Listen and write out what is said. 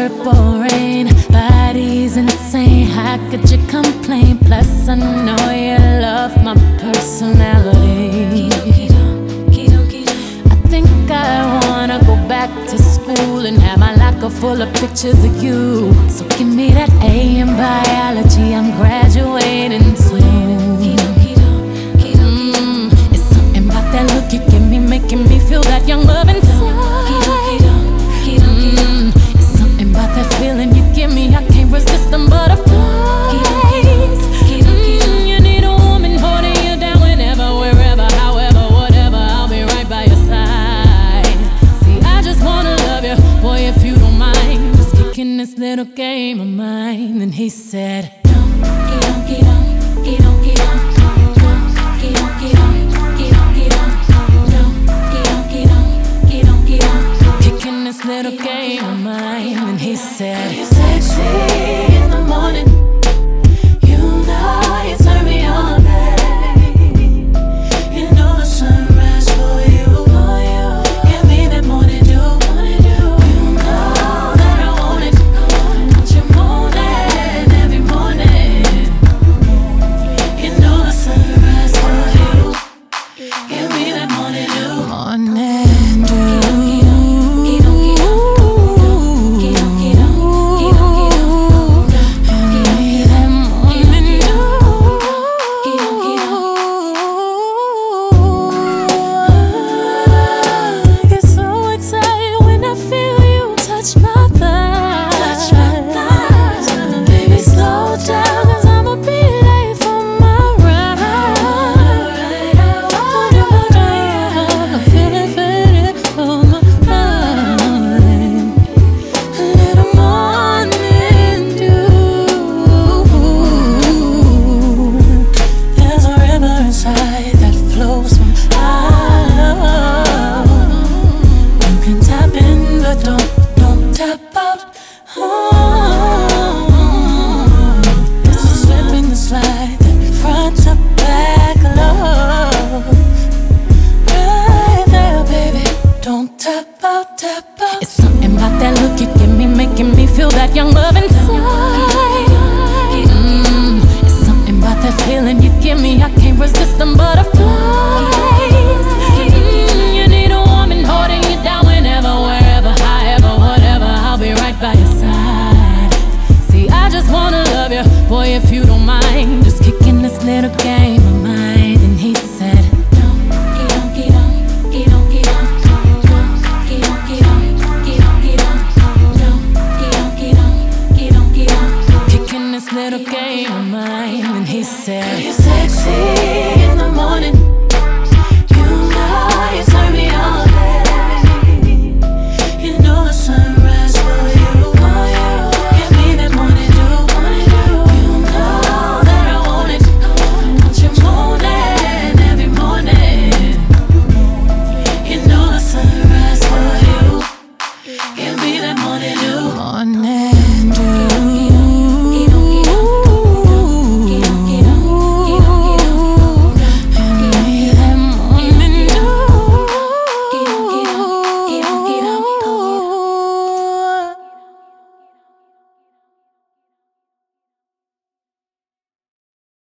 purple rain. Body's insane, how could you complain? Plus I know you love my personality. I think I wanna go back to school and have my locker full of pictures of you. So give me that A in biology, I'm graduating soon. It's something about that look you give me, making me feel that young love inside. It's something about that feeling you give me, I can't resist them butterflies. You need a woman holding you down whenever, wherever, however, whatever. I'll be right by your side. See, I just wanna love you, boy, if you don't mind, just kicking this little game of mine. And he said, kicking this little game of mine. And he said, you're sexy in the morning, you know you turn me on, babe. You know the sunrise for you, give me that morning dew. You know that I want it, want you moaning every morning. You know the sunrise for you, give me that morning dew. Morning dew. It's something about that look you give me, making me feel that young love inside. It's something about that feeling you give me, I can't resist them butterflies. You need a woman holding you down whenever, wherever, however, whatever. I'll be right by your side. See, I just wanna love you, boy, if you don't mind, just kicking this little game of mine. And he said, little game of mine. And he said,